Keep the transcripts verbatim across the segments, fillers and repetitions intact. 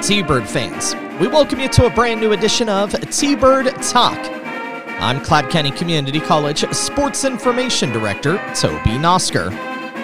T-Bird fans, we welcome you to a brand new edition of T-Bird Talk. I'm Cloud County Community College Sports Information Director, Toby Nosker.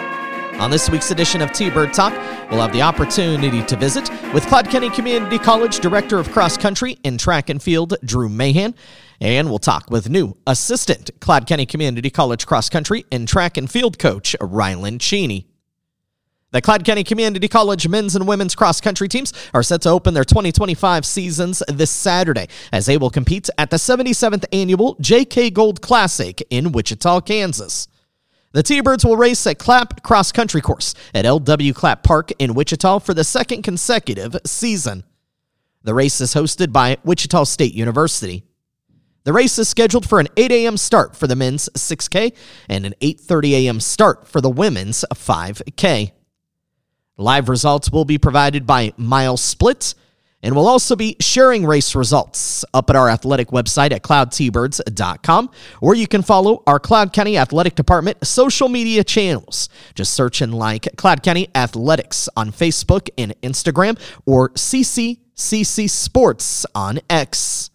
On this week's edition of T-Bird Talk, we'll have the opportunity to visit with Cloud County Community College Director of Cross Country and Track and Field, Drew Mahan, and we'll talk with new Assistant Cloud County Community College Cross Country and Track and Field Coach, Rylan Cheney. The Cloud County Community College men's and women's cross-country teams are set to open their twenty twenty-five seasons this Saturday as they will compete at the seventy-seventh Annual J K Gold Classic in Wichita, Kansas. The T-Birds will race at Clapp Cross Country Course at L W Clapp Park in Wichita for the second consecutive season. The race is hosted by Wichita State University. The race is scheduled for an eight a.m. start for the men's six K and an eight thirty a.m. start for the women's five K. Live results will be provided by Mile Split, and we'll also be sharing race results up at our athletic website at cloud t birds dot com, or you can follow our Cloud County Athletic Department social media channels. Just search and like Cloud County Athletics on Facebook and Instagram, or C C C C Sports on X.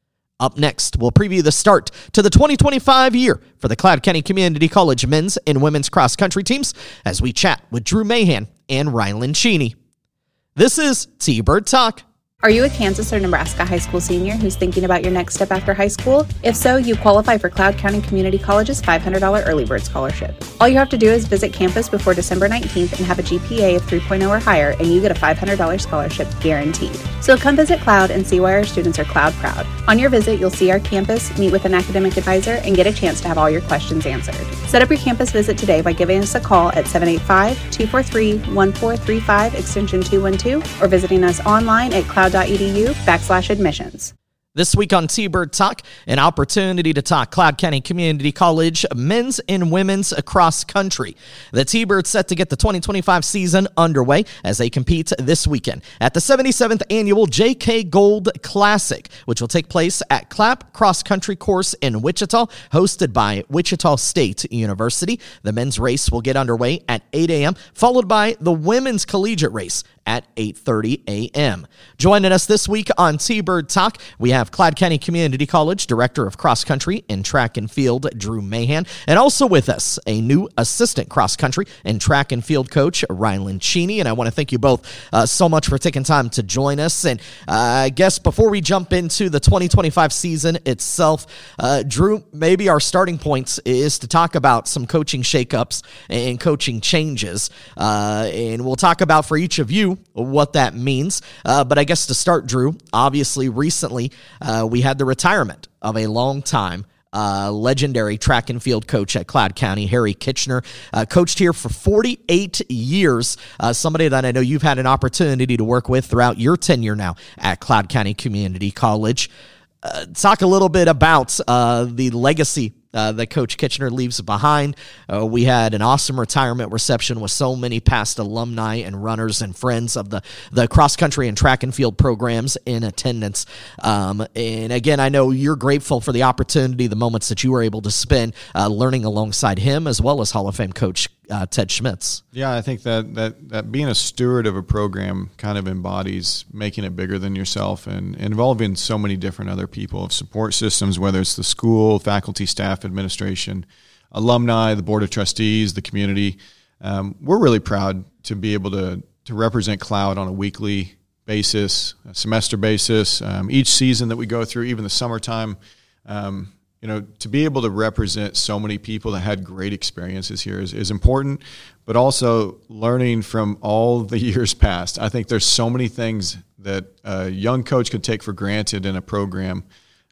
Up next, we'll preview the start to the twenty twenty-five year for the Cloud County Community College men's and women's cross-country teams as we chat with Drew Mahan and Rylan Cheney. This is T-Bird Talk. Are you a Kansas or Nebraska high school senior who's thinking about your next step after high school? If so, you qualify for Cloud County Community College's five hundred dollars Early Bird Scholarship. All you have to do is visit campus before December nineteenth and have a G P A of three point oh or higher, and you get a five hundred dollars scholarship guaranteed. So come visit Cloud and see why our students are Cloud proud. On your visit, you'll see our campus, meet with an academic advisor, and get a chance to have all your questions answered. Set up your campus visit today by giving us a call at seven eight five, two four three, one four three five, extension two one two, or visiting us online at cloud dot e d u backslash admissions. This week on T-Bird Talk, an opportunity to talk Cloud County Community College men's and women's cross country. The T-Birds set to get the twenty twenty-five season underway as they compete this weekend at the seventy-seventh Annual J K Gold Classic, which will take place at Clapp Cross Country Course in Wichita, hosted by Wichita State University. The men's race will get underway at eight a.m., followed by the women's collegiate race at eight thirty a.m. Joining us this week on T-Bird Talk, we have Cloud County Community College Director of Cross Country and Track and Field, Drew Mahan, and also with us, a new Assistant Cross Country and Track and Field Coach, Rylan Cheney. And I want to thank you both uh, so much for taking time to join us. And uh, I guess before we jump into the twenty twenty-five season itself, uh, Drew, maybe our starting points is to talk about some coaching shakeups and coaching changes. Uh, and we'll talk about for each of you what that means. Uh, but I guess to start, Drew, obviously recently uh, we had the retirement of a long-time uh, legendary track and field coach at Cloud County, Harry Kitchener, uh, coached here for forty-eight years, uh, somebody that I know you've had an opportunity to work with throughout your tenure now at Cloud County Community College. Uh, talk a little bit about uh, the legacy Uh, that Coach Kitchener leaves behind. Uh, we had an awesome retirement reception with so many past alumni and runners and friends of the, the cross-country and track and field programs in attendance. Um, and again, I know you're grateful for the opportunity, the moments that you were able to spend uh, learning alongside him, as well as Hall of Fame Coach uh, Ted Schmitz. Yeah, I think that, that, that being a steward of a program kind of embodies making it bigger than yourself and involving so many different other people of support systems, whether it's the school, faculty, staff, administration, alumni, the board of trustees, the community. Um, we're really proud to be able to to represent Cloud on a weekly basis, a semester basis, um, each season that we go through, even the summertime. Um, you know, to be able to represent so many people that had great experiences here is, is important, but also learning from all the years past. I think there's so many things that a young coach could take for granted in a program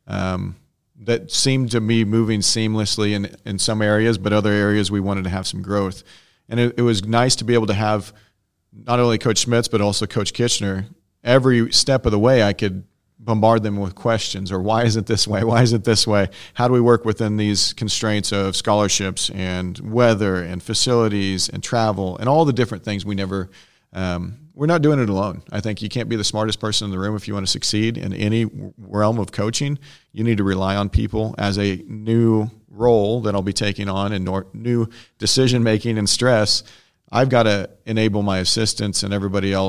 um, that seemed to be moving seamlessly in, in some areas, but other areas we wanted to have some growth. And it, it was nice to be able to have not only Coach Schmitz, but also Coach Kitchener. Every step of the way I could bombard them with questions, or why is it this way? Why is it this way? How do we work within these constraints of scholarships and weather and facilities and travel and all the different things we never um, – we're not doing it alone. I think you can't be the smartest person in the room if you want to succeed in any realm of coaching. You need to rely on people. As a new role that I'll be taking on and new decision-making and stress, I've got to enable my assistants and everybody else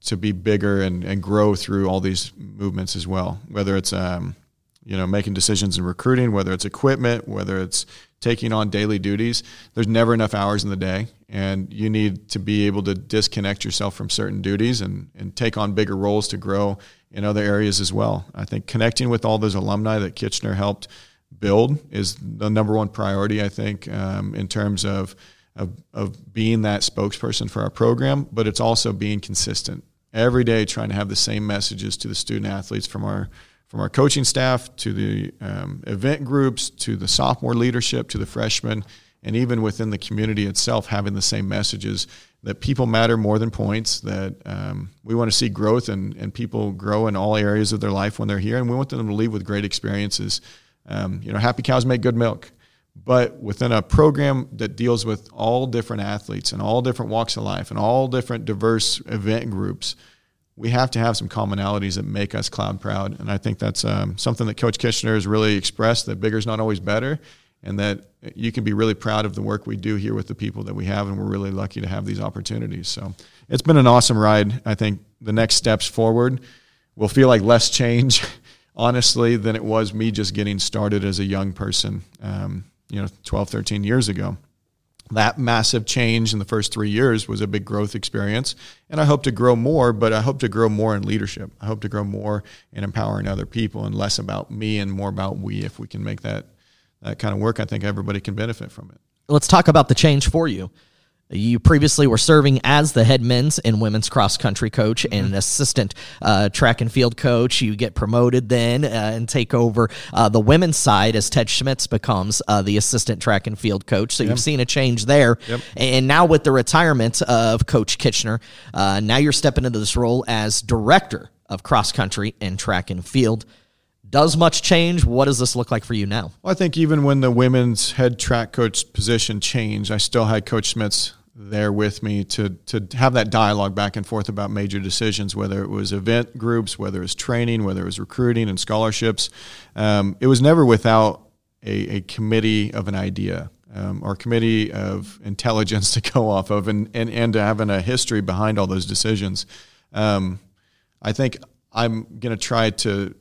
to be bigger and, and grow through all these movements as well, whether it's um, you know, making decisions in recruiting, whether it's equipment, whether it's taking on daily duties. There's never enough hours in the day, and you need to be able to disconnect yourself from certain duties and, and take on bigger roles to grow in other areas as well. I think connecting with all those alumni that Kitchener helped build is the number one priority, I think, um, in terms of, of of being that spokesperson for our program, but it's also being consistent. Every day trying to have the same messages to the student athletes from our from our coaching staff to the um, event groups to the sophomore leadership to the freshmen, and even within the community itself having the same messages that people matter more than points, that um, we want to see growth and, and people grow in all areas of their life when they're here, and we want them to leave with great experiences. Um, you know, happy cows make good milk. But within a program that deals with all different athletes and all different walks of life and all different diverse event groups, we have to have some commonalities that make us Cloud proud. And I think that's um, something that Coach Kitchener has really expressed, that bigger is not always better, and that you can be really proud of the work we do here with the people that we have, and we're really lucky to have these opportunities. So it's been an awesome ride. I think the next steps forward will feel like less change, honestly, than it was me just getting started as a young person, um, you know, twelve, thirteen years ago. That massive change in the first three years was a big growth experience, and I hope to grow more, but I hope to grow more in leadership. I hope to grow more in empowering other people and less about me and more about we. If we can make that that kind of work, I think everybody can benefit from it. Let's talk about the change for you. You previously were serving as the head men's and women's cross country coach and an assistant uh, track and field coach. You get promoted then uh, and take over uh, the women's side as Ted Schmitz becomes uh, the assistant track and field coach. So yep. You've seen a change there. Yep. And now with the retirement of Coach Kitchener, uh, now you're stepping into this role as director of cross country and track and field. Does much change? What does this look like for you now? Well, I think even when the women's head track coach position changed, I still had Coach Schmitz there with me to to have that dialogue back and forth about major decisions, whether it was event groups, whether it was training, whether it was recruiting and scholarships. Um, it was never without a, a committee of an idea um, or committee of intelligence to go off of and, and, and to having a history behind all those decisions. Um, I think I'm going to try to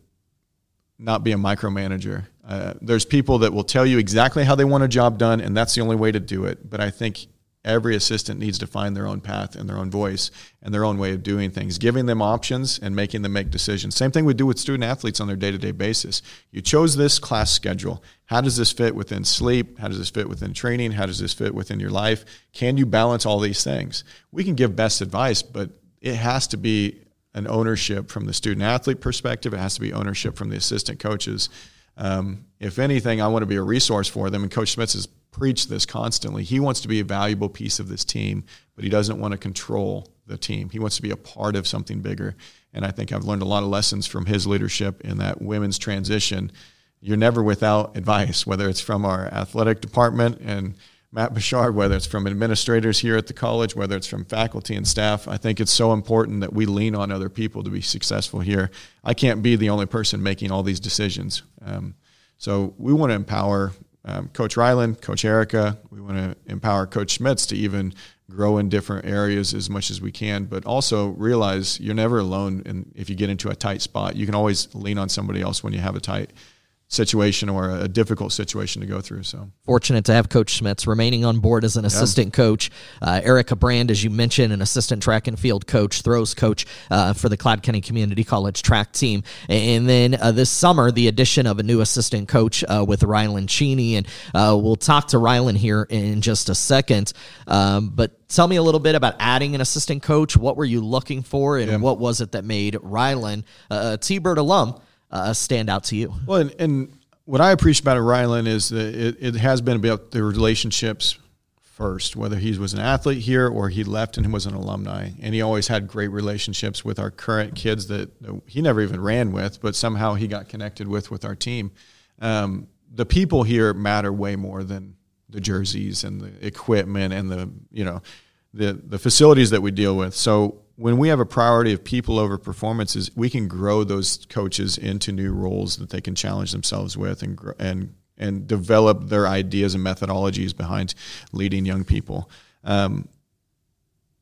not be a micromanager. Uh, there's people that will tell you exactly how they want a job done, and that's the only way to do it. But I think every assistant needs to find their own path and their own voice and their own way of doing things, giving them options and making them make decisions. Same thing we do with student athletes on their day-to-day basis. You chose this class schedule. How does this fit within sleep? How does this fit within training? How does this fit within your life? Can you balance all these things? We can give best advice, but it has to be an ownership from the student athlete perspective. It has to be ownership from the assistant coaches. Um, if anything, I want to be a resource for them, and Coach Schmitz has preached this constantly. He wants to be a valuable piece of this team, but he doesn't want to control the team. He wants to be a part of something bigger, and I think I've learned a lot of lessons from his leadership in that women's transition. You're never without advice, whether it's from our athletic department and Matt Bouchard, whether it's from administrators here at the college, whether it's from faculty and staff. I think it's so important that we lean on other people to be successful here. I can't be the only person making all these decisions. Um, so we want to empower um, Coach Ryland, Coach Erica. We want to empower Coach Schmitz to even grow in different areas as much as we can, but also realize you're never alone. And if you get into a tight spot, you can always lean on somebody else when you have a tight situation or a difficult situation to go through. So fortunate to have Coach Schmitz remaining on board as an assistant yeah. coach. Uh, Erica Brand, as you mentioned, an assistant track and field coach, throws coach uh, for the Cloud County Community College track team. And then uh, this summer, the addition of a new assistant coach uh, with Rylan Cheney. And uh, we'll talk to Rylan here in just a second. Um, but tell me a little bit about adding an assistant coach. What were you looking for, and yeah. what was it that made Rylan uh, a T-Bird alum Uh, stand out to you? Well, and, and what I appreciate about Rylan is that it, it has been about the relationships first, whether he was an athlete here or he left and he was an alumni. And he always had great relationships with our current kids that he never even ran with, but somehow he got connected with with our team. Um, the people here matter way more than the jerseys and the equipment and the, you know, the, the facilities that we deal with. So when we have a priority of people over performances, we can grow those coaches into new roles that they can challenge themselves with and and and develop their ideas and methodologies behind leading young people. Um,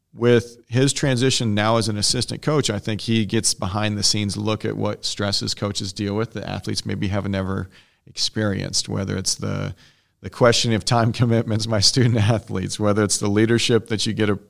with his transition now as an assistant coach, I think he gets behind the scenes look at what stresses coaches deal with that athletes maybe have never experienced, whether it's the the question of time commitments by student athletes, whether it's the leadership that you get to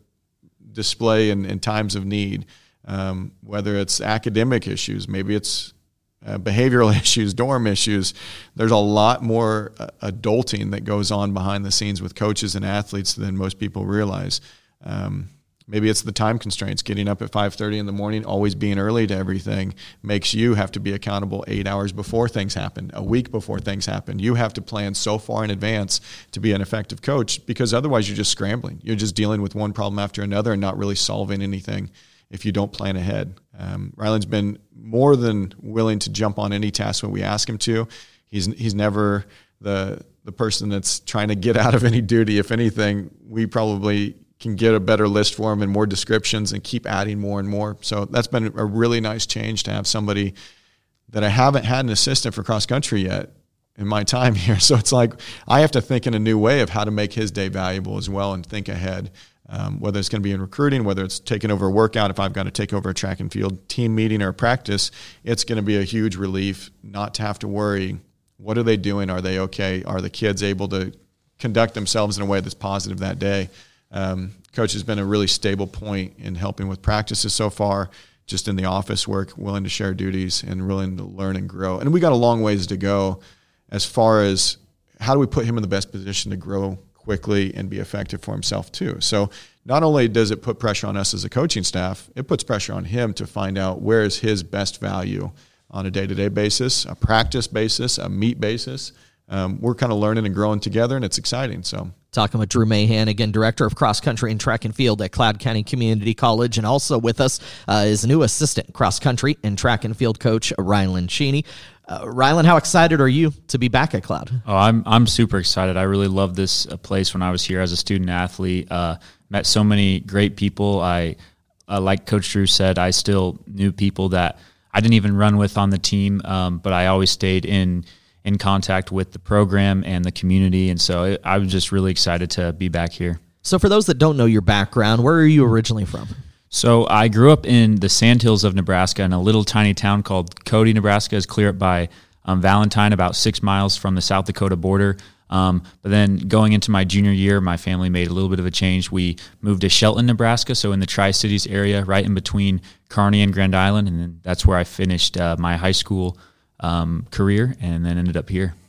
display in, in times of need, um, whether it's academic issues, maybe it's uh, behavioral issues, dorm issues. There's a lot more uh, adulting that goes on behind the scenes with coaches and athletes than most people realize. Um, Maybe it's the time constraints. Getting up at five thirty in the morning, always being early to everything, makes you have to be accountable eight hours before things happen, a week before things happen. You have to plan so far in advance to be an effective coach, because otherwise you're just scrambling. You're just dealing with one problem after another and not really solving anything if you don't plan ahead. Um, Ryland's been more than willing to jump on any task when we ask him to. He's he's never the the person that's trying to get out of any duty. If anything, we probably can get a better list for him and more descriptions and keep adding more and more. So that's been a really nice change to have somebody that I haven't had an assistant for cross country yet in my time here. So it's like I have to think in a new way of how to make his day valuable as well and think ahead, um, whether it's going to be in recruiting, whether it's taking over a workout. If I've got to take over a track and field team meeting or a practice, it's going to be a huge relief not to have to worry, what are they doing? Are they okay? Are the kids able to conduct themselves in a way that's positive that day? Um, coach has been a really stable point in helping with practices so far, just in the office work, willing to share duties and willing to learn and grow. And we got a long ways to go as far as how do we put him in the best position to grow quickly and be effective for himself too. So not only does it put pressure on us as a coaching staff, it puts pressure on him to find out where is his best value on a day-to-day basis, a practice basis, a meet basis. Um, we're kind of learning and growing together, and it's exciting. So, talking with Drew Mahan, again, Director of Cross Country and Track and Field at Cloud County Community College, and also with us uh, is new assistant cross country and track and field coach, Ryland Cheney. Uh, Ryland, how excited are you to be back at Cloud? Oh, I'm I'm super excited. I really loved this uh, place when I was here as a student athlete. Uh, met so many great people. I, uh, like Coach Drew said, I still knew people that I didn't even run with on the team, um, but I always stayed in in contact with the program and the community. And so it, I was just really excited to be back here. So for those that don't know your background, where are you originally from? So I grew up in the Sandhills of Nebraska in a little tiny town called Cody, Nebraska. It's clear up by um, Valentine, about six miles from the South Dakota border. Um, but then going into my junior year, my family made a little bit of a change. We moved to Shelton, Nebraska, so in the Tri-Cities area, right in between Kearney and Grand Island. And then that's where I finished uh, my high school Um, career, and then ended up here.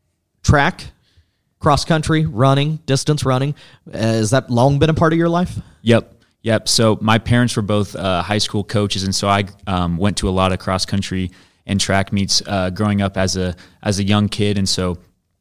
Track, cross country, running, distance running, uh, has that long been a part of your life? Yep, yep. So my parents were both uh, high school coaches, and so I um, went to a lot of cross country and track meets uh, growing up as a as a young kid, and so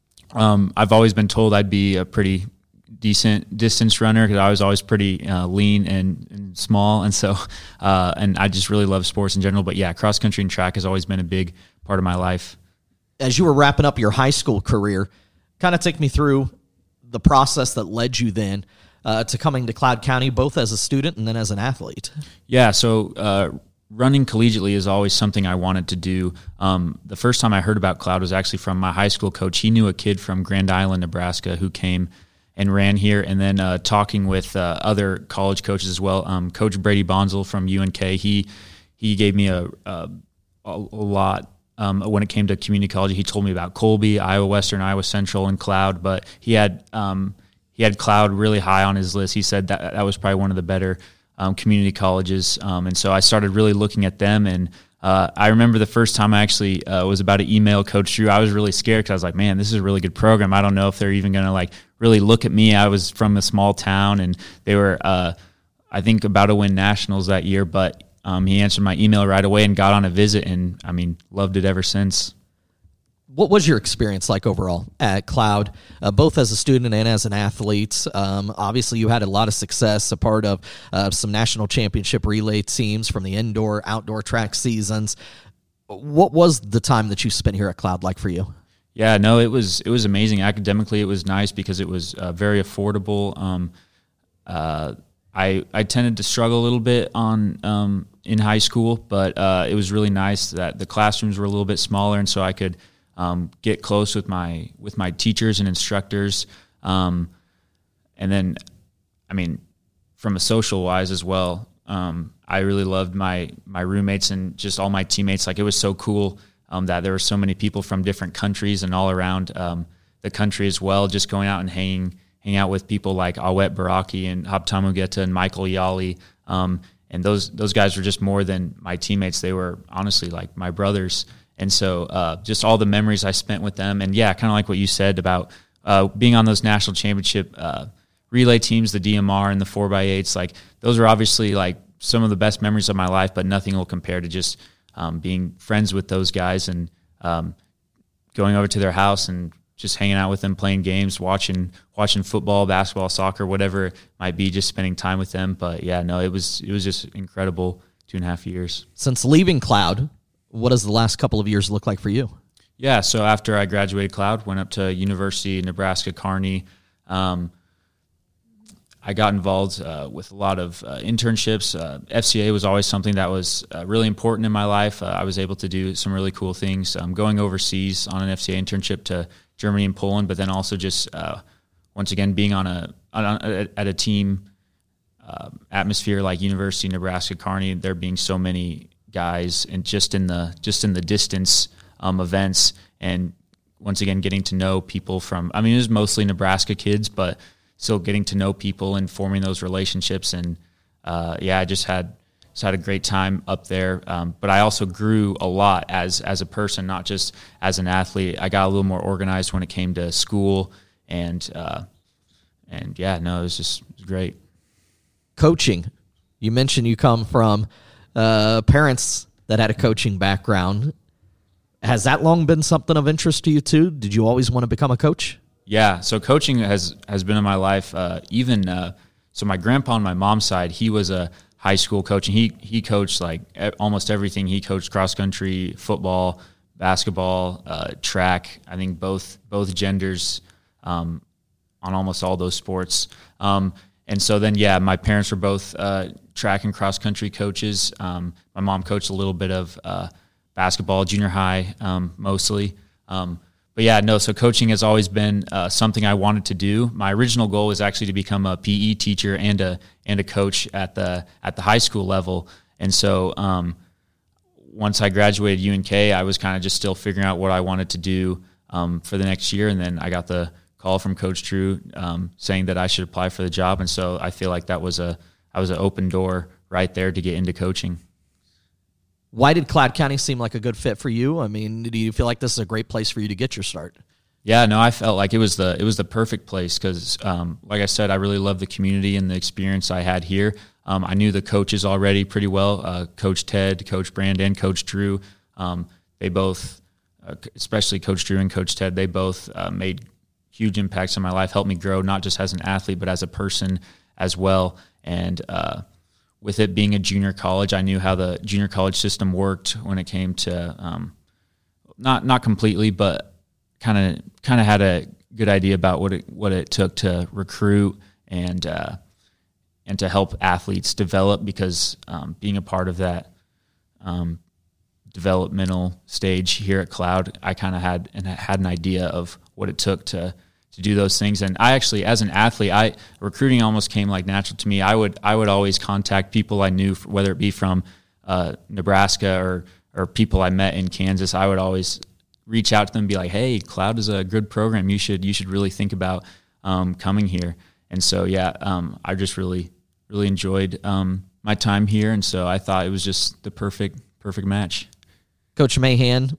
um, I've always been told I'd be a pretty decent distance runner because I was always pretty uh, lean and, and small, and so uh, and I just really love sports in general. But yeah, cross country and track has always been a big part of my life. As you were wrapping up your high school career, kind of take me through the process that led you then uh, to coming to Cloud County, both as a student and then as an athlete. Yeah, so uh, running collegiately is always something I wanted to do. Um, the first time I heard about Cloud was actually from my high school coach. He knew a kid from Grand Island, Nebraska, who came and ran here, and then uh, talking with uh, other college coaches as well. Um, Coach Brady Bonzel from U N K, he he gave me a, a, a lot Um, when it came to community college. He told me about Colby, Iowa Western, Iowa Central, and Cloud, but he had um, he had Cloud really high on his list. He said that that was probably one of the better um, community colleges, um, and so I started really looking at them. And uh, I remember the first time I actually uh, was about to email Coach Drew, I was really scared because I was like, man, this is a really good program. I don't know if they're even going to like really look at me. I was from a small town, and they were, uh, I think, about to win nationals that year, but Um, he answered my email right away and got on a visit, and, I mean, loved it ever since. What was your experience like overall at Cloud, uh, both as a student and as an athlete? Um, obviously, you had a lot of success, a part of uh, some national championship relay teams from the indoor, outdoor track seasons. What was the time that you spent here at Cloud like for you? Yeah, no, it was it was amazing. Academically, it was nice because it was uh, very affordable. Um, uh, I I tended to struggle a little bit on um, in high school, but uh, it was really nice that the classrooms were a little bit smaller, and so I could um, get close with my with my teachers and instructors. Um, and then, I mean, from a social wise as well. Um, I really loved my my roommates and just all my teammates. Like, it was so cool um, that there were so many people from different countries and all around um, the country as well. Just going out and hanging hang out with people like Awet Baraki and Habtamu Geta and Michael Yali. Um, and those those guys were just more than my teammates. They were honestly like my brothers. And so uh, just all the memories I spent with them. And yeah, kind of like what you said about uh, being on those national championship uh, relay teams, the D M R and the four by eights, like those are obviously like some of the best memories of my life, but nothing will compare to just um, being friends with those guys and um, going over to their house and just hanging out with them, playing games, watching watching football, basketball, soccer, whatever it might be, just spending time with them. But yeah, no, it was it was just incredible two and a half years. Since leaving Cloud, what does the last couple of years look like for you? Yeah, so after I graduated Cloud, went up to University of Nebraska Kearney. Um, I got involved uh, with a lot of uh, internships. Uh, F C A was always something that was uh, really important in my life. Uh, I was able to do some really cool things. Um, going overseas on an F C A internship to Germany and Poland, but then also just uh, once again being on a, on a at a team uh, atmosphere like University of Nebraska Kearney. There being so many guys, and just in the just in the distance um, events, and once again getting to know people from. I mean, it was mostly Nebraska kids, but still getting to know people and forming those relationships. And uh, yeah, I just had just had a great time up there. Um, but I also grew a lot as as a person, not just as an athlete. I got a little more organized when it came to school, and uh, and yeah, no, it was just it was great. Coaching, you mentioned you come from uh, parents that had a coaching background. Has that long been something of interest to you too? Did you always want to become a coach? Yeah, so coaching has, has been in my life. Uh, even uh, so, my grandpa on my mom's side, he was a high school coach, and he he coached like almost everything. He coached cross country, football, basketball, uh, track. I think both both genders um, on almost all those sports. Um, and so then, yeah, my parents were both uh, track and cross country coaches. Um, my mom coached a little bit of uh, basketball, junior high, um, mostly. Um, But yeah, no, so coaching has always been uh, something I wanted to do. My original goal was actually to become a P E teacher and a and a coach at the at the high school level. And so um, once I graduated U N K, I was kind of just still figuring out what I wanted to do um, for the next year. And then I got the call from Coach Drew um, saying that I should apply for the job. And so I feel like that was a I was an open door right there to get into coaching. Why did Cloud County seem like a good fit for you? I mean, do you feel like this is a great place for you to get your start? Yeah, no, I felt like it was the it was the perfect place because, um, like I said, I really loved the community and the experience I had here. Um, I knew the coaches already pretty well, uh, Coach Ted, Coach Brand, and Coach Drew. Um, they both, uh, especially Coach Drew and Coach Ted, they both uh, made huge impacts on my life, helped me grow not just as an athlete but as a person as well. And uh, with it being a junior college, I knew how the junior college system worked when it came to um, not not completely, but kind of kind of had a good idea about what it what it took to recruit and uh, and to help athletes develop. Because um, being a part of that um, developmental stage here at Cloud, I kind of had and had an idea of what it took to. to do those things. And I actually, as an athlete, I recruiting almost came like natural to me. I would I would always contact people I knew, whether it be from uh, Nebraska or or people I met in Kansas. I would always reach out to them and be like, hey, Cloud is a good program. You should you should really think about um, coming here. And so, yeah, um, I just really, really enjoyed um, my time here. And so I thought it was just the perfect, perfect match. Coach Mahan,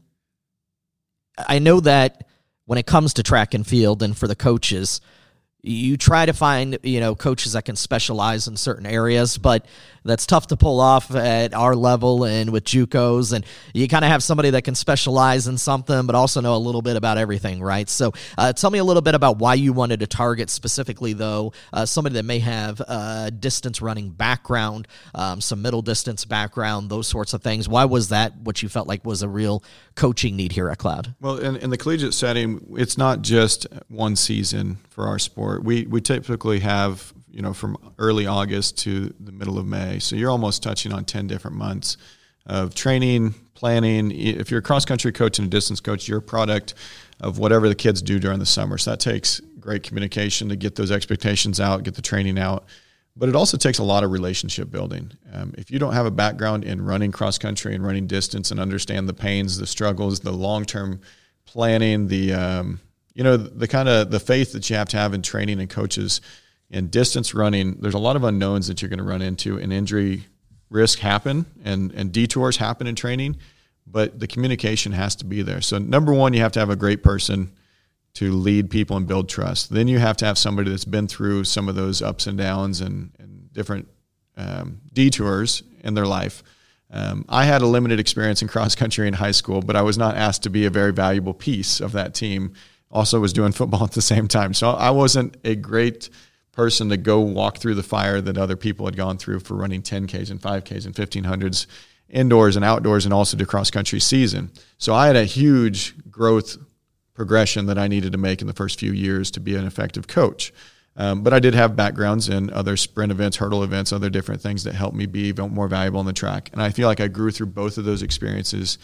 I know that when it comes to track and field and for the coaches, you try to find, you know, coaches that can specialize in certain areas, but that's tough to pull off at our level and with JUCOs. And you kind of have somebody that can specialize in something, but also know a little bit about everything, right? So uh, tell me a little bit about why you wanted to target specifically, though, uh, somebody that may have a distance running background, um, some middle distance background, those sorts of things. Why was that what you felt like was a real coaching need here at Cloud? Well, in, in the collegiate setting, it's not just one season for our sport. We we typically have, you know, from early August to the middle of May. So you're almost touching on ten different months of training, planning. If you're a cross-country coach and a distance coach, you're a product of whatever the kids do during the summer. So that takes great communication to get those expectations out, get the training out. But it also takes a lot of relationship building. Um, if you don't have a background in running cross country and running distance and understand the pains, the struggles, the long-term planning, the um, you know the, the kind of the faith that you have to have in training and coaches in distance running, there's a lot of unknowns that you're going to run into, and injury risk happen and and detours happen in training. But the communication has to be there. So number one, you have to have a great person to lead people and build trust. Then you have to have somebody that's been through some of those ups and downs and, and different um, detours in their life. Um, I had a limited experience in cross country in high school, but I was not asked to be a very valuable piece of that team. Also was doing football at the same time. So I wasn't a great person to go walk through the fire that other people had gone through for running ten Ks and five Ks and fifteen hundreds indoors and outdoors, and also the cross country season. So I had a huge growth progression that I needed to make in the first few years to be an effective coach. Um, but I did have backgrounds in other sprint events, hurdle events, other different things that helped me be more valuable on the track. And I feel like I grew through both of those experiences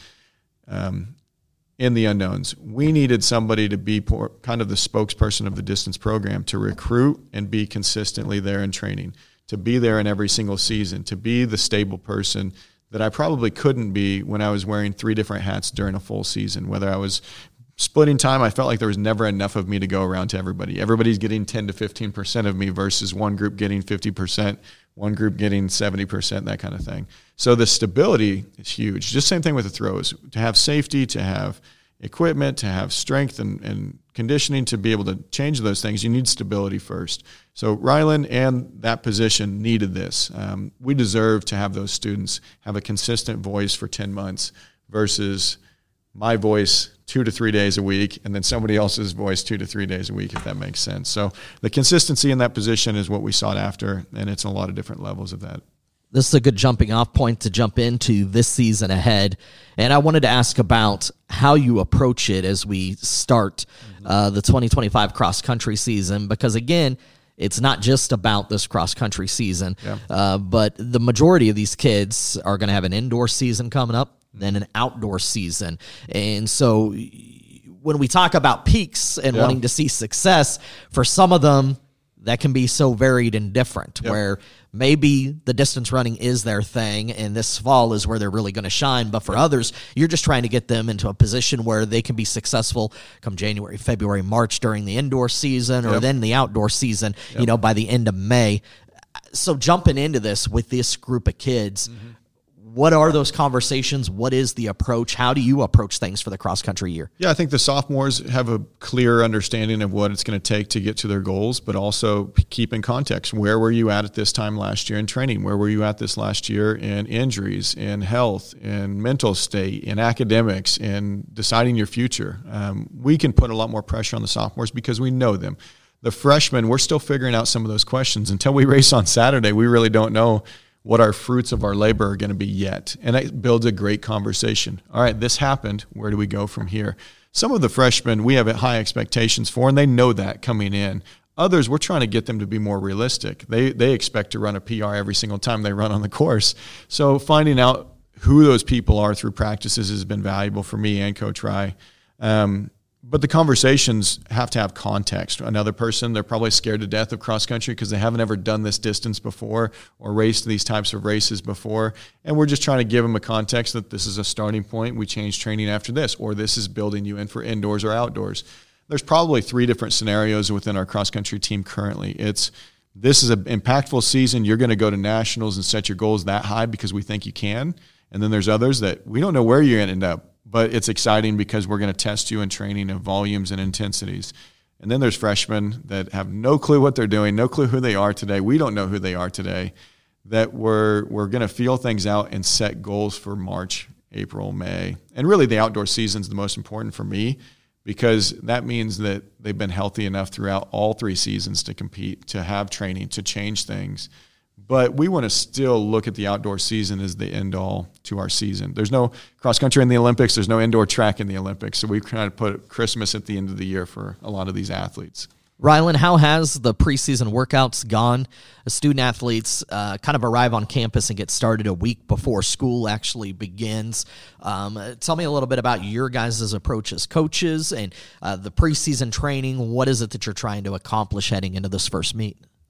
um, in the unknowns. We needed somebody to be por- kind of the spokesperson of the distance program, to recruit and be consistently there in training, to be there in every single season, to be the stable person that I probably couldn't be when I was wearing three different hats during a full season. Whether I was splitting time, I felt like there was never enough of me to go around to everybody. Everybody's getting ten to fifteen percent of me versus one group getting fifty percent, one group getting seventy percent, that kind of thing. So the stability is huge. Just same thing with the throws. To have safety, to have equipment, to have strength and, and conditioning, to be able to change those things, you need stability first. So Rylan and that position needed this. Um, we deserve to have those students have a consistent voice for ten months versus my voice two to three days a week and then somebody else's voice two to three days a week, if that makes sense. So the consistency in that position is what we sought after, and it's a lot of different levels of that. This is a good jumping off point to jump into this season ahead. And I wanted to ask about how you approach it as we start uh, the twenty twenty-five cross-country season, because, again, it's not just about this cross-country season, yeah. uh, but the majority of these kids are going to have an indoor season coming up, then an outdoor season. And so when we talk about peaks and yeah. wanting to see success, for some of them, that can be so varied and different, yep. where maybe the distance running is their thing and this fall is where they're really going to shine. But for others, you're just trying to get them into a position where they can be successful come January, February, March during the indoor season, or yep. then the outdoor season, yep. you know, by the end of May. So jumping into this with this group of kids, mm-hmm. what are those conversations? What is the approach? How do you approach things for the cross-country year? Yeah, I think the sophomores have a clear understanding of what it's going to take to get to their goals, but also keep in context. Where were you at at this time last year in training? Where were you at this last year in injuries, in health, in mental state, in academics, in deciding your future? Um, we can put a lot more pressure on the sophomores because we know them. The freshmen, we're still figuring out some of those questions. Until we race on Saturday, we really don't know what our fruits of our labor are going to be yet. And it builds a great conversation. All right, this happened. Where do we go from here? Some of the freshmen we have high expectations for, and they know that coming in. Others, we're trying to get them to be more realistic. They they expect to run a P R every single time they run on the course. So finding out who those people are through practices has been valuable for me and Coach Rye. Um, But the conversations have to have context. Another person, they're probably scared to death of cross-country because they haven't ever done this distance before or raced these types of races before. And we're just trying to give them a context that this is a starting point. We change training after this, or this is building you in for indoors or outdoors. There's probably three different scenarios within our cross-country team currently. It's this is an impactful season. You're going to go to nationals and set your goals that high because we think you can. And then there's others that we don't know where you're going to end up, but it's exciting because we're going to test you in training of volumes and intensities. And then there's freshmen that have no clue what they're doing, no clue who they are today. We don't know who they are today, that we're, we're going to feel things out and set goals for March, April, May. And really the outdoor season is the most important for me because that means that they've been healthy enough throughout all three seasons to compete, to have training, to change things. But we want to still look at the outdoor season as the end all to our season. There's no cross country in the Olympics. There's no indoor track in the Olympics. So we've kind of put Christmas at the end of the year for a lot of these athletes. Rylan, how has the preseason workouts gone? Student athletes uh, kind of arrive on campus and get started a week before school actually begins. Um, tell me a little bit about your guys' approach as coaches and uh, the preseason training. What is it that you're trying to accomplish heading into this first meet?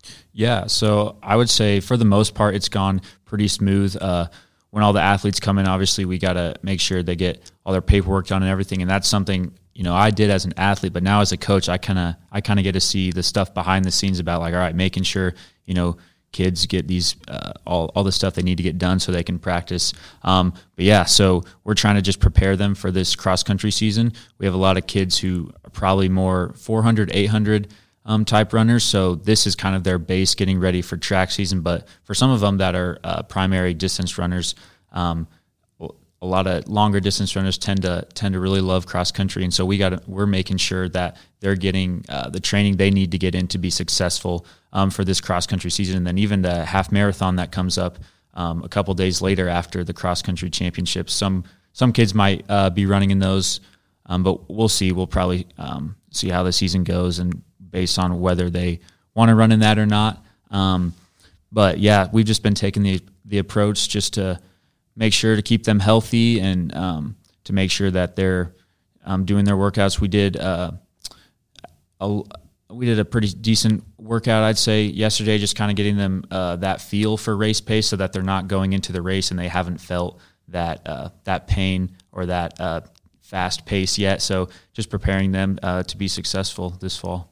Yeah, so I would say for the most part, it's gone pretty smooth. Uh, when all the athletes come in, obviously we got to make sure they get all their paperwork done and everything. And that's something, you know, I did as an athlete, but now as a coach, I kind of, I kind of get to see the stuff behind the scenes about like, all right, making sure, you know, kids get these, uh, all, all the stuff they need to get done so they can practice. Um, but yeah, so we're trying to just prepare them for this cross country season. We have a lot of kids who are probably more four hundred, eight hundred um, type runners. So this is kind of their base getting ready for track season. But for some of them that are uh, primary distance runners, um, a lot of longer distance runners tend to tend to really love cross country. And so we got we're making sure that they're getting uh, the training they need to get in to be successful um, for this cross country season. And then even the half marathon that comes up um, a couple days later after the cross country championships. Some some kids might uh, be running in those, um, but we'll see. We'll probably um, see how the season goes and based on whether they want to run in that or not. Um, but yeah, we've just been taking the the approach just to make sure to keep them healthy and um, to make sure that they're um, doing their workouts. We did uh, a, we did a pretty decent workout, I'd say, yesterday, just kind of getting them uh, that feel for race pace so that they're not going into the race and they haven't felt that uh, that pain or that uh, fast pace yet. So just preparing them uh, to be successful this fall.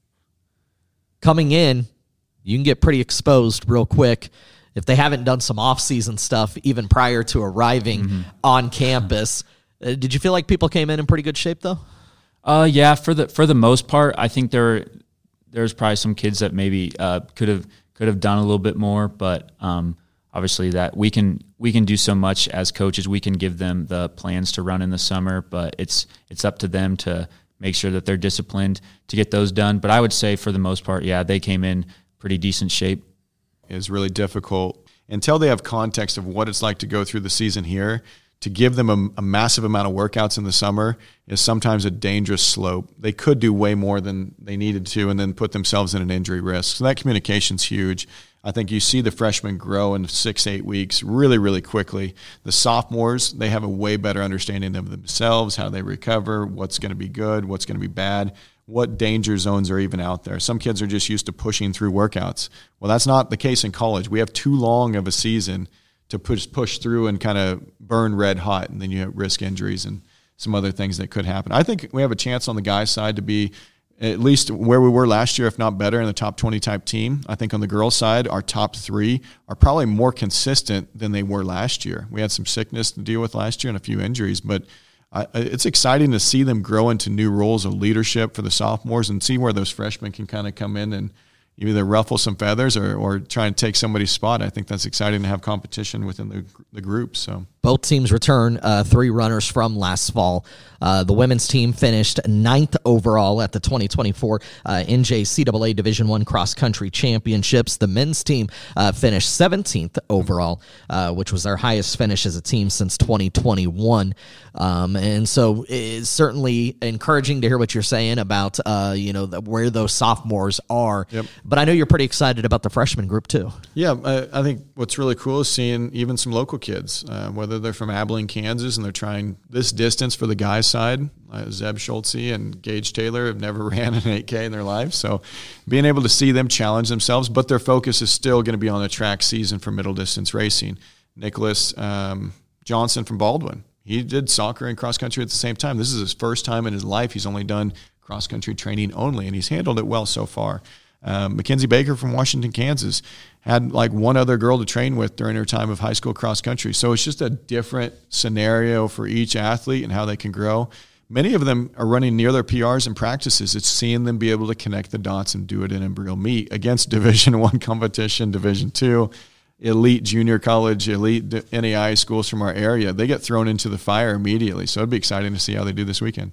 Coming in, you can get pretty exposed real quick if they haven't done some off-season stuff even prior to arriving mm-hmm. on campus. Uh, did you feel like people came in in pretty good shape, though? Uh, yeah, for the for the most part, I think there there's probably some kids that maybe uh, could have could have done a little bit more, but um, obviously that we can we can do so much as coaches. We can give them the plans to run in the summer, but it's it's up to them to make sure that they're disciplined to get those done. But I would say for the most part, yeah, they came in pretty decent shape. Is really difficult until they have context of what it's like to go through the season here. To give them a, a massive amount of workouts in the summer is sometimes a dangerous slope. They could do way more than they needed to and then put themselves in an injury risk. So that communication's huge. I think you see the freshmen grow in six, eight weeks really, really quickly. The sophomores, they have a way better understanding of themselves, how they recover, what's going to be good, what's going to be bad, what danger zones are even out there. Some kids are just used to pushing through workouts. Well, that's not the case in college. We have too long of a season to push push through and kind of burn red hot, and then you risk injuries and some other things that could happen. I think we have a chance on the guys' side to be at least where we were last year, if not better, in the top twenty type team. I think on the girls' side, our top three are probably more consistent than they were last year. We had some sickness to deal with last year and a few injuries, but I, it's exciting to see them grow into new roles of leadership for the sophomores and see where those freshmen can kind of come in and either ruffle some feathers or, or try and take somebody's spot. I think that's exciting to have competition within the the group. So both teams return uh, three runners from last fall. Uh, the women's team finished ninth overall at the twenty twenty-four uh, N J C A A Division One Cross Country Championships. The men's team uh, finished seventeenth overall, uh, which was their highest finish as a team since twenty twenty-one. Um, and so it's certainly encouraging to hear what you're saying about uh, you know the, where those sophomores are. Yep. But I know you're pretty excited about the freshman group too. Yeah, I, I think what's really cool is seeing even some local kids, uh, whether they're from Abilene, Kansas, and they're trying this distance for the guys' side. Uh, Zeb Schultze and Gage Taylor have never ran an eight K in their life, so being able to see them challenge themselves, but their focus is still going to be on the track season for middle distance racing. Nicholas um, Johnson from Baldwin, he did soccer and cross country at the same time. This is his first time in his life. He's only done cross country training only, and he's handled it well so far. Um, Mackenzie Baker from Washington, Kansas, had like one other girl to train with during her time of high school cross country. So it's just a different scenario for each athlete and how they can grow. Many of them are running near their P Rs and practices. It's seeing them be able to connect the dots and do it in a real meet against Division One competition, Division Two, elite junior college, elite N A I A schools from our area. They get thrown into the fire immediately. So it'd be exciting to see how they do this weekend.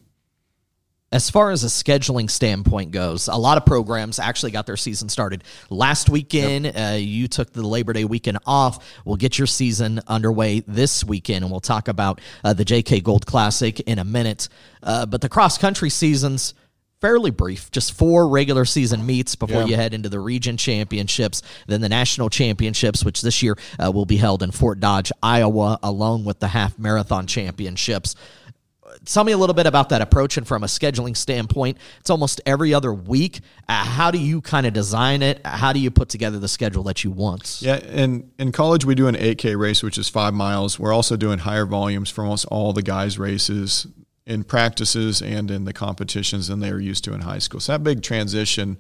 As far as a scheduling standpoint goes, a lot of programs actually got their season started last weekend. Yep. Uh, you took the Labor Day weekend off. We'll get your season underway this weekend, and we'll talk about uh, the J K Gold Classic in a minute. Uh, but the cross-country season's fairly brief, just four regular season meets before yeah. you head into the region championships, then the national championships, which this year uh, will be held in Fort Dodge, Iowa, along with the half marathon championships. tell me a little bit about that approach, and from a scheduling standpoint, it's almost every other week. Uh, how do you kind of design it? How do you put together the schedule that you want? Yeah, and in college we do an eight K race, which is five miles. We're also doing higher volumes for almost all the guys' races in practices and in the competitions than they were used to in high school. So that big transition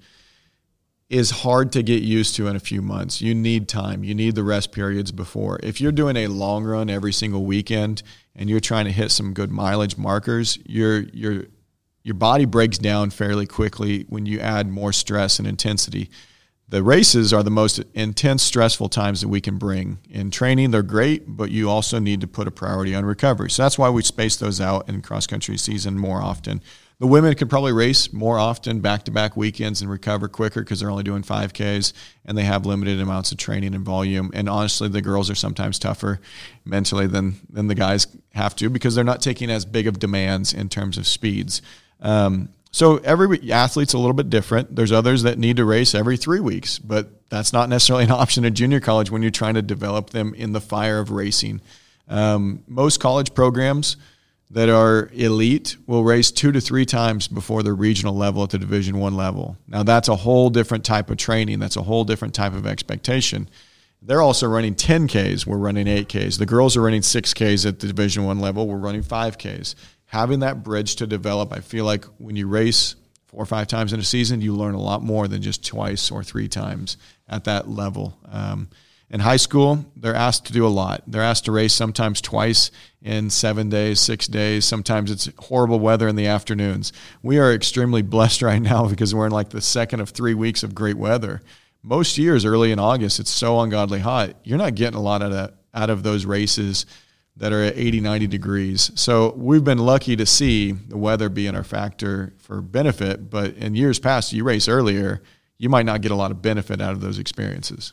is hard to get used to in a few months. You need time. You need the rest periods before. If you're doing a long run every single weekend and you're trying to hit some good mileage markers, your your your body breaks down fairly quickly when you add more stress and intensity. The races are the most intense, stressful times that we can bring. In training, they're great, but you also need to put a priority on recovery. So that's why we space those out in cross-country season more often. The women could probably race more often, back-to-back weekends, and recover quicker because they're only doing five Ks, and they have limited amounts of training and volume. And honestly, the girls are sometimes tougher mentally than, than the guys have to because they're not taking as big of demands in terms of speeds. Um, So every athlete's a little bit different. There's others that need to race every three weeks, but that's not necessarily an option at junior college when you're trying to develop them in the fire of racing. Um, most college programs that are elite will race two to three times before the regional level at the Division I level. Now, that's a whole different type of training. That's a whole different type of expectation. They're also running ten Ks. We're running eight Ks. The girls are running six Ks at the Division I level. We're running five Ks. Having that bridge to develop, I feel like when you race four or five times in a season, you learn a lot more than just twice or three times at that level. Um, in high school, they're asked to do a lot. They're asked to race sometimes twice in seven days, six days. Sometimes it's horrible weather in the afternoons. We are extremely blessed right now because we're in like the second of three weeks of great weather. Most years, early in August, it's so ungodly hot. You're not getting a lot of that out of those races that are at eighty, ninety degrees. So we've been lucky to see the weather being our factor for benefit, but in years past, you race earlier, you might not get a lot of benefit out of those experiences.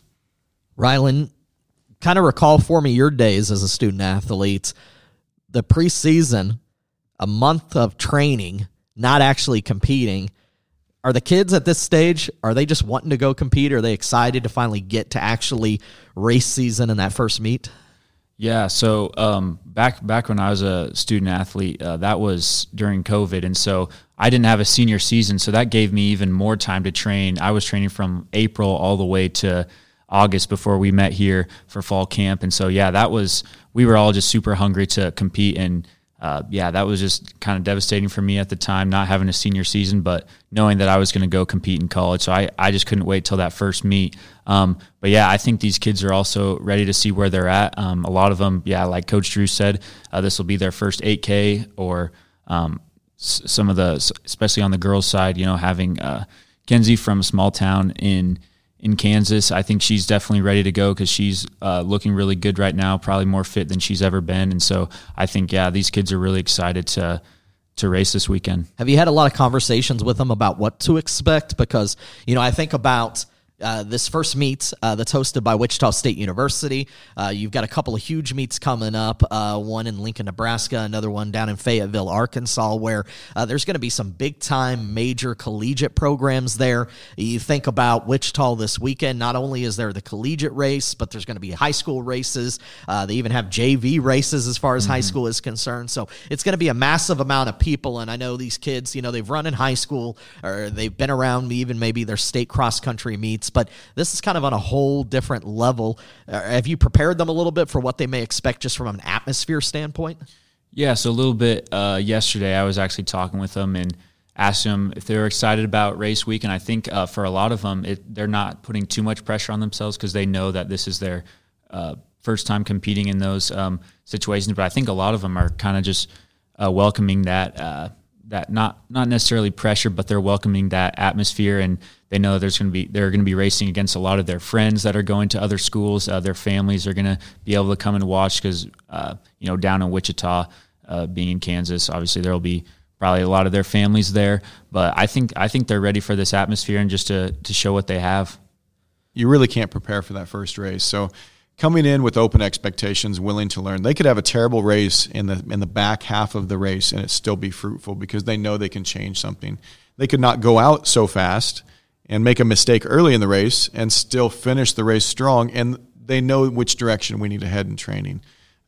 Rylan, kind of recall for me your days as a student athlete, the preseason, a month of training, not actually competing. Are the kids at this stage, are they just wanting to go compete? Are they excited to finally get to actually race season in that first meet? Yeah, so um, back back when I was a student athlete, uh, that was during COVID, and so I didn't have a senior season, so that gave me even more time to train. I was training from April all the way to August before we met here for fall camp, and so yeah, that was we were all just super hungry to compete, and uh, yeah, that was just kind of devastating for me at the time, not having a senior season, but knowing that I was going to go compete in college. So I, I just couldn't wait till that first meet. Um, but yeah, I think these kids are also ready to see where they're at. Um, a lot of them, yeah, like Coach Drew said, uh, this will be their first eight K or um, s- some of the, especially on the girls' side, you know, having uh, Kenzie from a small town in in Kansas. I think she's definitely ready to go because she's uh, looking really good right now, probably more fit than she's ever been. And so I think, yeah, these kids are really excited to to race this weekend. Have you had a lot of conversations with them about what to expect? Because, you know, I think about Uh, this first meet uh, that's hosted by Wichita State University. Uh, you've got a couple of huge meets coming up, uh, one in Lincoln, Nebraska, another one down in Fayetteville, Arkansas, where uh, there's going to be some big-time major collegiate programs there. You think about Wichita this weekend, not only is there the collegiate race, but there's going to be high school races. Uh, they even have J V races as far as mm-hmm. high school is concerned. So it's going to be a massive amount of people, and I know these kids, you know, they've run in high school, or they've been around even maybe their state cross-country meets, but this is kind of on a whole different level. Uh, have you prepared them a little bit for what they may expect just from an atmosphere standpoint? Yeah, so a little bit uh, yesterday I was actually talking with them and asked them if they were excited about race week, and I think uh, for a lot of them, it, they're not putting too much pressure on themselves because they know that this is their uh, first time competing in those um, situations, but I think a lot of them are kind of just uh, welcoming that uh, that not not necessarily pressure, but they're welcoming that atmosphere, and they know there's going to be they're going to be racing against a lot of their friends that are going to other schools. Uh, their families are going to be able to come and watch because uh, you know down in Wichita, uh, being in Kansas, obviously there will be probably a lot of their families there. But I think I think they're ready for this atmosphere and just to to show what they have. You really can't prepare for that first race, so coming in with open expectations, willing to learn. They could have a terrible race in the in the back half of the race and it still be fruitful because they know they can change something. They could not go out so fast and make a mistake early in the race and still finish the race strong, and they know which direction we need to head in training.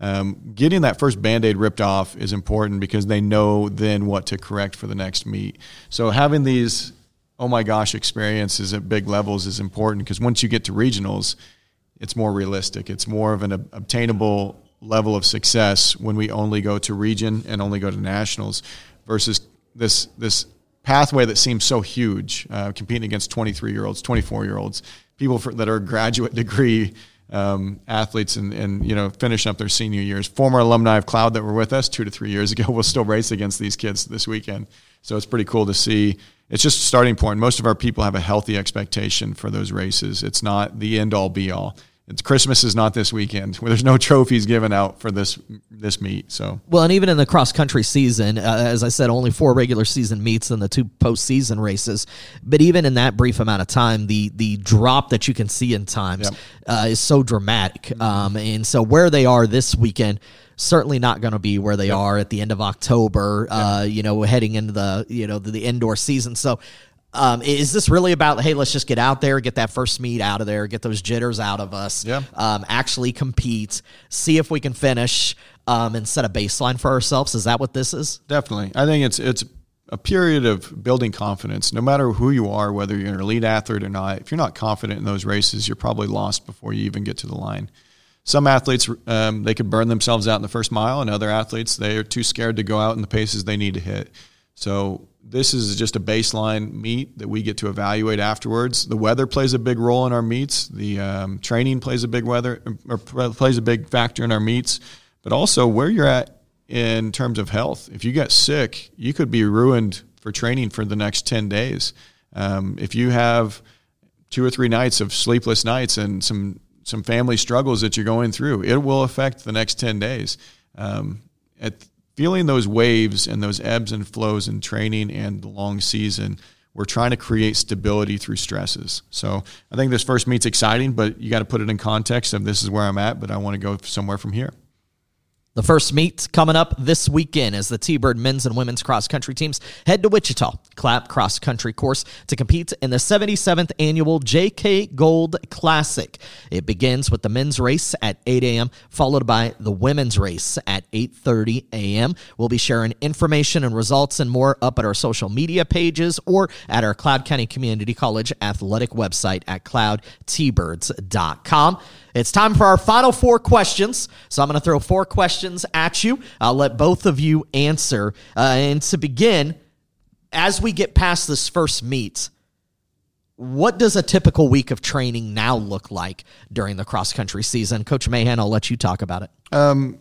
Um, getting that first Band-Aid ripped off is important because they know then what to correct for the next meet. So having these, oh my gosh, experiences at big levels is important because once you get to regionals, it's more realistic. It's more of an ob- obtainable level of success when we only go to region and only go to nationals versus this this pathway that seems so huge, uh, competing against twenty-three-year-olds, twenty-four-year-olds, people for, that are graduate degree um, athletes and, and, you know, finishing up their senior years. Former alumni of Cloud that were with us two to three years ago will still race against these kids this weekend. So it's pretty cool to see. It's just a starting point. Most of our people have a healthy expectation for those races. It's not the end-all, be-all. It's Christmas is not this weekend where there's no trophies given out for this this meet. So well, and even in the cross country season, uh, as I said, only four regular season meets and the two postseason races. But even in that brief amount of time, the the drop that you can see in times yep. uh, is so dramatic. Um, and so where they are this weekend, certainly not going to be where they yep. are at the end of October. Yep. Uh, you know, heading into the you know the, the indoor season. So. Um, is this really about, hey, let's just get out there, get that first meet out of there, get those jitters out of us, yeah. um, actually compete, see if we can finish, um, and set a baseline for ourselves? Is that what this is? Definitely. I think it's it's a period of building confidence. No matter who you are, whether you're an elite athlete or not, if you're not confident in those races, you're probably lost before you even get to the line. Some athletes, um, they could burn themselves out in the first mile, and other athletes, they are too scared to go out in the paces they need to hit. So this is just a baseline meet that we get to evaluate afterwards. The weather plays a big role in our meets. The um, training plays a big weather or plays a big factor in our meets, but also where you're at in terms of health. If you get sick, you could be ruined for training for the next ten days. Um, if you have two or three nights of sleepless nights and some some family struggles that you're going through, it will affect the next ten days. Um, at Feeling those waves and those ebbs and flows in training and the long season, we're trying to create stability through stresses. So I think this first meet's exciting, but you got to put it in context of this is where I'm at, but I want to go somewhere from here. The first meet coming up this weekend as the T-Bird men's and women's cross-country teams head to Wichita, Clapp cross-country course, to compete in the seventy-seventh annual J K Gold Classic. It begins with the men's race at eight a.m., followed by the women's race at eight thirty a.m. We'll be sharing information and results and more up at our social media pages or at our Cloud County Community College athletic website at cloud t birds dot com. It's time for our final four questions. So I'm going to throw four questions at you. I'll let both of you answer. Uh, and to begin, as we get past this first meet, what does a typical week of training now look like during the cross-country season? Coach Mahan, I'll let you talk about it. Um,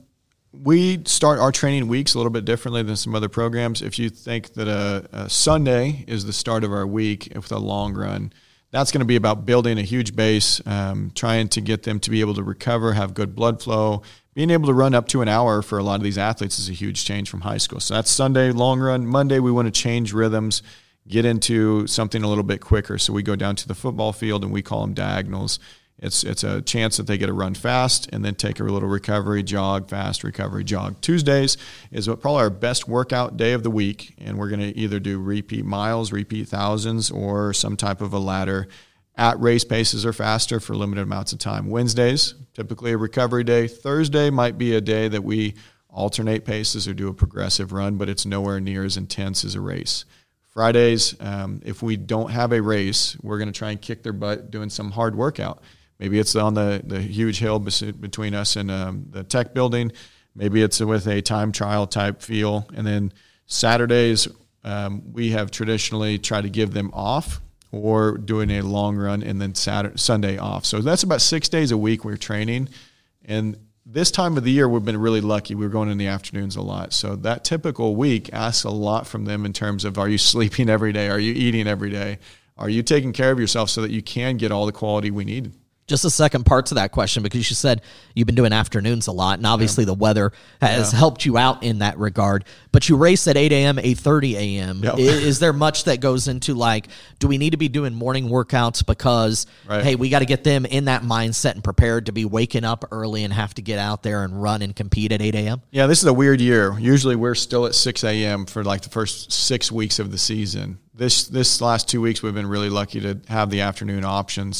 we start our training weeks a little bit differently than some other programs. If you think that a, a Sunday is the start of our week with a long run, that's going to be about building a huge base, um, trying to get them to be able to recover, have good blood flow. Being able to run up to an hour for a lot of these athletes is a huge change from high school. So that's Sunday, long run. Monday, we want to change rhythms, get into something a little bit quicker. So we go down to the football field, and we call them diagonals. It's it's a chance that they get to run fast and then take a little recovery, jog, fast, recovery, jog. Tuesdays is what probably our best workout day of the week, and we're going to either do repeat miles, repeat thousands, or some type of a ladder at race paces or faster for limited amounts of time. Wednesdays, typically a recovery day. Thursday might be a day that we alternate paces or do a progressive run, but it's nowhere near as intense as a race. Fridays, um, if we don't have a race, we're going to try and kick their butt doing some hard workout. Maybe it's on the, the huge hill between us and um, the tech building. Maybe it's with a time trial type feel. And then Saturdays, um, we have traditionally tried to give them off or doing a long run and then Saturday, Sunday off. So that's about six days a week we're training. And this time of the year, we've been really lucky. We're going in the afternoons a lot. So that typical week asks a lot from them in terms of, are you sleeping every day? Are you eating every day? Are you taking care of yourself so that you can get all the quality we need? Just a second part to that question, because you said you've been doing afternoons a lot, and obviously yeah. the weather has yeah. helped you out in that regard. But you race at eight a.m., eight thirty a.m. Yep. Is, is there much that goes into, like, do we need to be doing morning workouts because, right. hey, we got to get them in that mindset and prepared to be waking up early and have to get out there and run and compete at eight a.m.? Yeah, this is a weird year. Usually we're still at six a.m. for, like, the first six weeks of the season. This, this last two weeks we've been really lucky to have the afternoon options.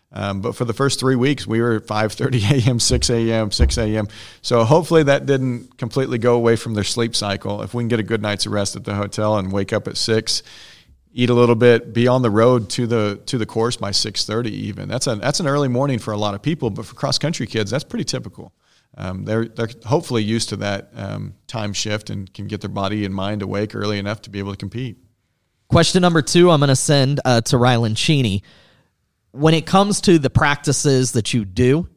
Um, but for the first three weeks, we were at five thirty a.m., six a.m., six a.m. So hopefully that didn't completely go away from their sleep cycle. If we can get a good night's rest at the hotel and wake up at six, eat a little bit, be on the road to the to the course by six thirty even. That's, a, that's an early morning for a lot of people, but for cross-country kids, that's pretty typical. Um, they're they're hopefully used to that um, time shift and can get their body and mind awake early enough to be able to compete. Question number two I'm going to send uh, to Rylan Cheney. When it comes to the practices that you do,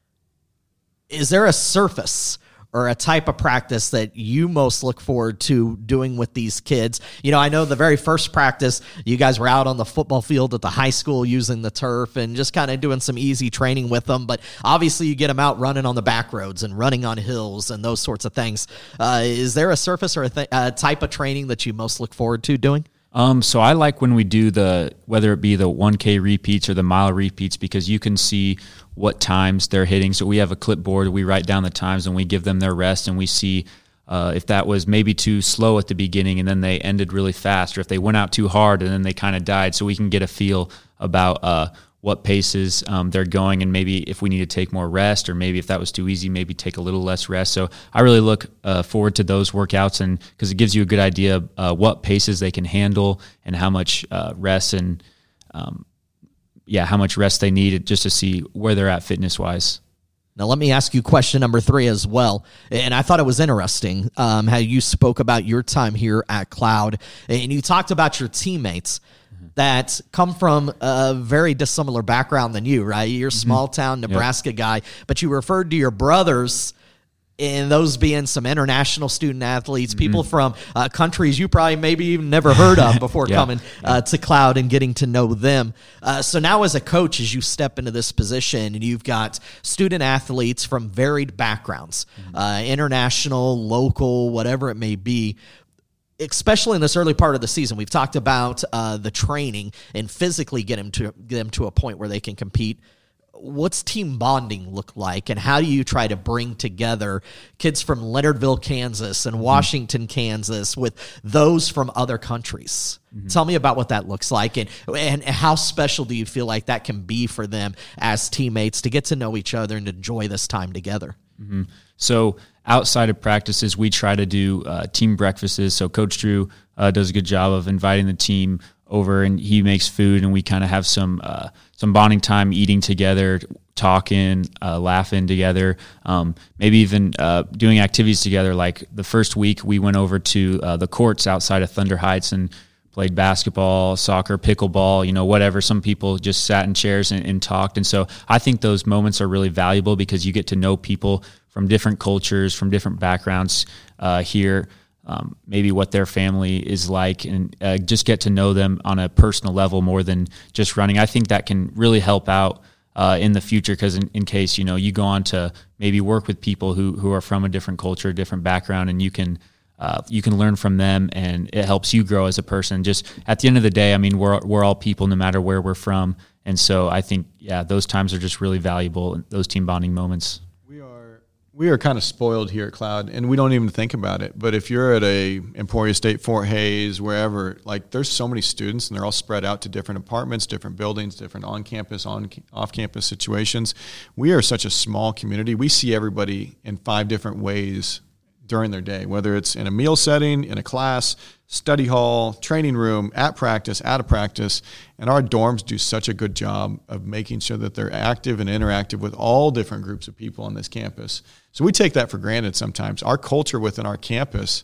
is there a surface or a type of practice that you most look forward to doing with these kids? You know, I know the very first practice, you guys were out on the football field at the high school using the turf and just kind of doing some easy training with them. But obviously you get them out running on the back roads and running on hills and those sorts of things. Uh, is there a surface or a, th- a type of training that you most look forward to doing? Um, so I like when we do the, whether it be the one K repeats or the mile repeats, because you can see what times they're hitting. So we have a clipboard, we write down the times and we give them their rest, and we see uh, if that was maybe too slow at the beginning and then they ended really fast, or if they went out too hard and then they kind of died. So we can get a feel about uh, what paces um, they're going, and maybe if we need to take more rest, or maybe if that was too easy, maybe take a little less rest. So I really look uh, forward to those workouts, and because it gives you a good idea of uh, what paces they can handle and how much uh, rest and um, yeah, how much rest they need, just to see where they're at fitness wise. Now, let me ask you question number three as well. And I thought it was interesting um, how you spoke about your time here at Cloud, and you talked about your teammates that come from a very dissimilar background than you, right? You're a small town Nebraska yep. guy, but you referred to your brothers, and those being some international student athletes, mm-hmm. people from uh, countries you probably maybe even never heard of before yeah. coming uh, to Cloud and getting to know them. Uh, so now as a coach, as you step into this position, and you've got student athletes from varied backgrounds, mm-hmm. uh, international, local, whatever it may be, especially in this early part of the season, we've talked about uh, the training and physically get them to get them to a point where they can compete. What's team bonding look like, and how do you try to bring together kids from Leonardville, Kansas and Washington, Kansas with those from other countries? Mm-hmm. Tell me about what that looks like, and, and how special do you feel like that can be for them as teammates to get to know each other and enjoy this time together? Mm-hmm. So outside of practices, we try to do uh, team breakfasts. So Coach Drew uh, does a good job of inviting the team over, and he makes food, and we kind of have some uh, some bonding time, eating together, talking, uh, laughing together, um, maybe even uh, doing activities together. Like the first week, we went over to uh, the courts outside of Thunder Heights and played basketball, soccer, pickleball, you know, whatever. Some people just sat in chairs and, and talked. And so I think those moments are really valuable because you get to know people from different cultures, from different backgrounds uh, here, um, maybe what their family is like, and uh, just get to know them on a personal level more than just running. I think that can really help out uh, in the future, because in, in case, you know, you go on to maybe work with people who, who are from a different culture, different background, and you can Uh, you can learn from them, and it helps you grow as a person. Just at the end of the day, I mean, we're we're all people no matter where we're from. And so I think, yeah, those times are just really valuable, those team bonding moments. We are we are kind of spoiled here at Cloud, and we don't even think about it. But if you're at a Emporia State, Fort Hays, wherever, like there's so many students, and they're all spread out to different apartments, different buildings, different on-campus, on off-campus situations. We are such a small community. We see everybody in five different ways during their day, whether it's in a meal setting, in a class, study hall, training room, at practice, out of practice. And our dorms do such a good job of making sure that they're active and interactive with all different groups of people on this campus. So we take that for granted sometimes. Our culture within our campus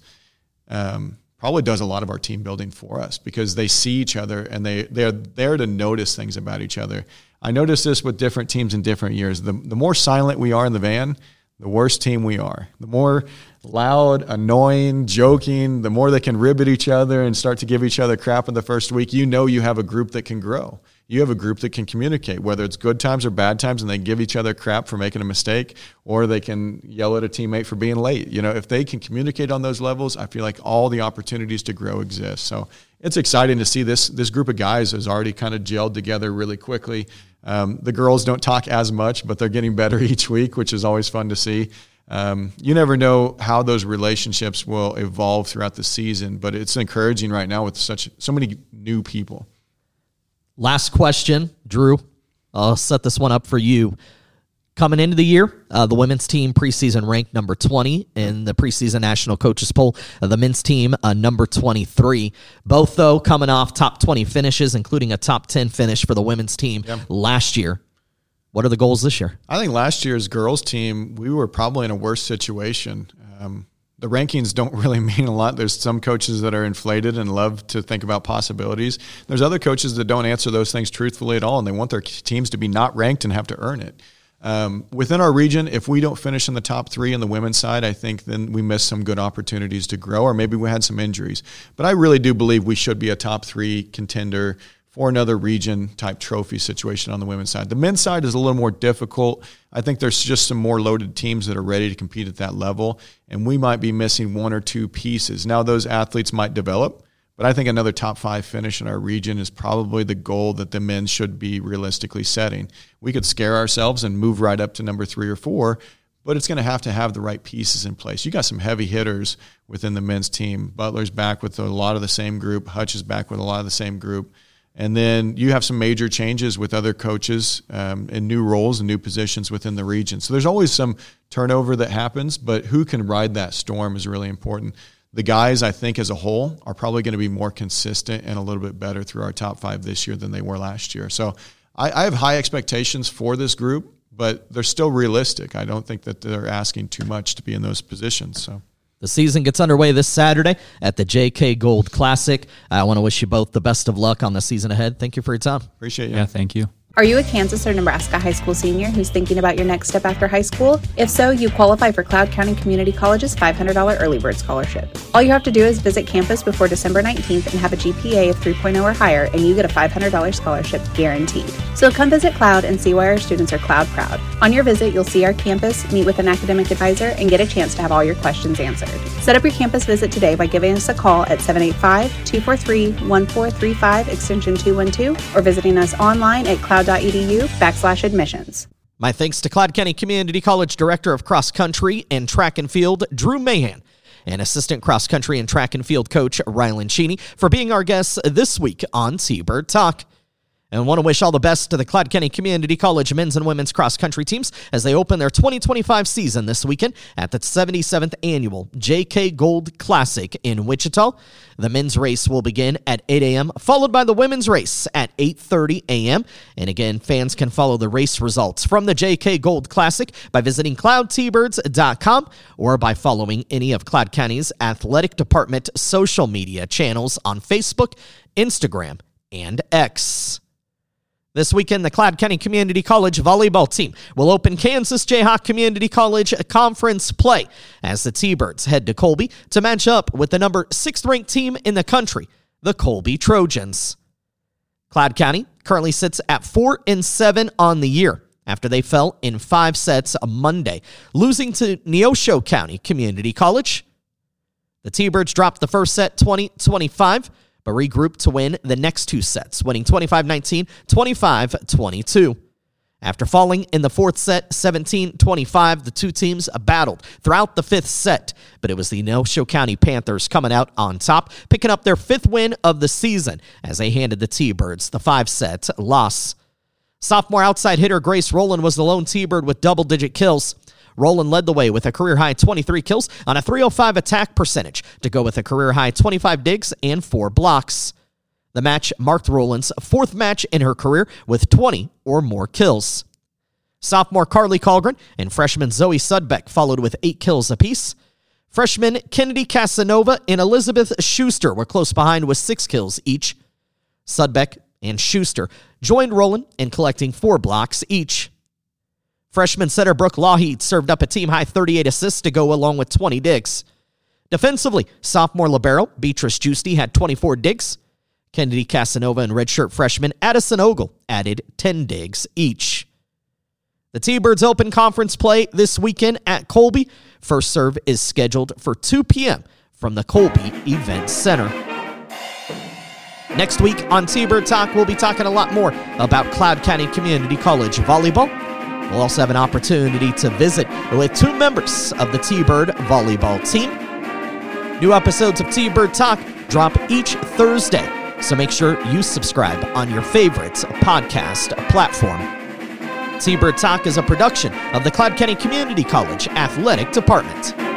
um, probably does a lot of our team building for us, because they see each other and they, they're there to notice things about each other. I noticed this with different teams in different years. The, the more silent we are in the van, the worse team we are. The more loud, annoying, joking, the more they can rib at each other and start to give each other crap in the first week, you know you have a group that can grow. You have a group that can communicate, whether it's good times or bad times, and they give each other crap for making a mistake, or they can yell at a teammate for being late. You know, if they can communicate on those levels, I feel like all the opportunities to grow exist. So it's exciting to see this this group of guys has already kind of gelled together really quickly. Um, the girls don't talk as much, but they're getting better each week, which is always fun to see. Um, you never know how those relationships will evolve throughout the season, but it's encouraging right now with such so many new people. Last question, Drew. I'll set this one up for you. Coming into the year, uh, the women's team preseason ranked number twenty in the preseason national coaches poll. Uh, the men's team, uh, number twenty-three. Both, though, coming off top twenty finishes, including a top ten finish for the women's team yep. last year. What are the goals this year? I think last year's girls team, we were probably in a worse situation. Um, the rankings don't really mean a lot. There's some coaches that are inflated and love to think about possibilities. There's other coaches that don't answer those things truthfully at all, and they want their teams to be not ranked and have to earn it. Um, within our region, if we don't finish in the top three on the women's side, I think then we miss some good opportunities to grow, or maybe we had some injuries. But I really do believe we should be a top three contender for another region type trophy situation on the women's side. The men's side is a little more difficult. I think there's just some more loaded teams that are ready to compete at that level, and we might be missing one or two pieces. Now those athletes might develop, but I think another top five finish in our region is probably the goal that the men should be realistically setting. We could scare ourselves and move right up to number three or four, but it's going to have to have the right pieces in place. You got some heavy hitters within the men's team. Butler's back with a lot of the same group. Hutch is back with a lot of the same group. And then you have some major changes with other coaches um, in new roles and new positions within the region. So there's always some turnover that happens, but who can ride that storm is really important. The guys, I think, as a whole, are probably going to be more consistent and a little bit better through our top five this year than they were last year. So I, I have high expectations for this group, but they're still realistic. I don't think that they're asking too much to be in those positions. So the season gets underway this Saturday at the J K Gold Classic. I want to wish you both the best of luck on the season ahead. Thank you for your time. Appreciate you. Yeah, thank you. Are you a Kansas or Nebraska high school senior who's thinking about your next step after high school? If so, you qualify for Cloud County Community College's five hundred dollars Early Bird Scholarship. All you have to do is visit campus before December nineteenth and have a G P A of three point oh or higher, and you get a five hundred dollars scholarship guaranteed. So come visit Cloud and see why our students are Cloud proud. On your visit, you'll see our campus, meet with an academic advisor, and get a chance to have all your questions answered. Set up your campus visit today by giving us a call at seven eight five, two four three, one four three five, extension two one two, or visiting us online at cloud.edu backslash admissions. My thanks to Cloud County Community College Director of Cross Country and Track and Field, Drew Mahan, and Assistant Cross Country and Track and Field Coach, Rylan Cheney, for being our guests this week on T-Bird Talk. And want to wish all the best to the Cloud County Community College men's and women's cross country teams as they open their twenty twenty-five season this weekend at the seventy-seventh Annual J K Gold Classic in Wichita. The men's race will begin at eight a.m., followed by the women's race at eight thirty a.m. And again, fans can follow the race results from the J K Gold Classic by visiting cloud t birds dot com or by following any of Cloud County's athletic department social media channels on Facebook, Instagram, and X. This weekend, the Cloud County Community College volleyball team will open Kansas Jayhawk Community College conference play as the T-Birds head to Colby to match up with the number sixth ranked team in the country, the Colby Trojans. Cloud County currently sits at four and seven on the year after they fell in five sets on Monday, losing to Neosho County Community College. The T-Birds dropped the first set twenty twenty-five, but regrouped to win the next two sets, winning twenty-five nineteen, twenty-five twenty-two. After falling in the fourth set, seventeen twenty-five, the two teams battled throughout the fifth set, but it was the Neosho County Panthers coming out on top, picking up their fifth win of the season as they handed the T-Birds the five-set loss. Sophomore outside hitter Grace Rowland was the lone T-Bird with double-digit kills. Rowland led the way with a career-high twenty-three kills on a three oh five attack percentage to go with a career-high twenty-five digs and four blocks. The match marked Rowland's fourth match in her career with twenty or more kills. Sophomore Carly Colgren and freshman Zoe Sudbeck followed with eight kills apiece. Freshman Kennedy Casanova and Elizabeth Schuster were close behind with six kills each. Sudbeck and Schuster joined Rowland in collecting four blocks each. Freshman setter Brooke Lougheed served up a team-high thirty-eight assists to go along with twenty digs. Defensively, sophomore libero Beatrice Giusti had twenty-four digs. Kennedy Casanova and redshirt freshman Addison Ogle added ten digs each. The T-Birds open conference play this weekend at Colby. First serve is scheduled for two p.m. from the Colby Event Center. Next week on T-Bird Talk, we'll be talking a lot more about Cloud County Community College volleyball. We'll also have an opportunity to visit with two members of the T-Bird volleyball team. New episodes of T-Bird Talk drop each Thursday, so make sure you subscribe on your favorite podcast platform. T-Bird Talk is a production of the Cloud County Community College Athletic Department.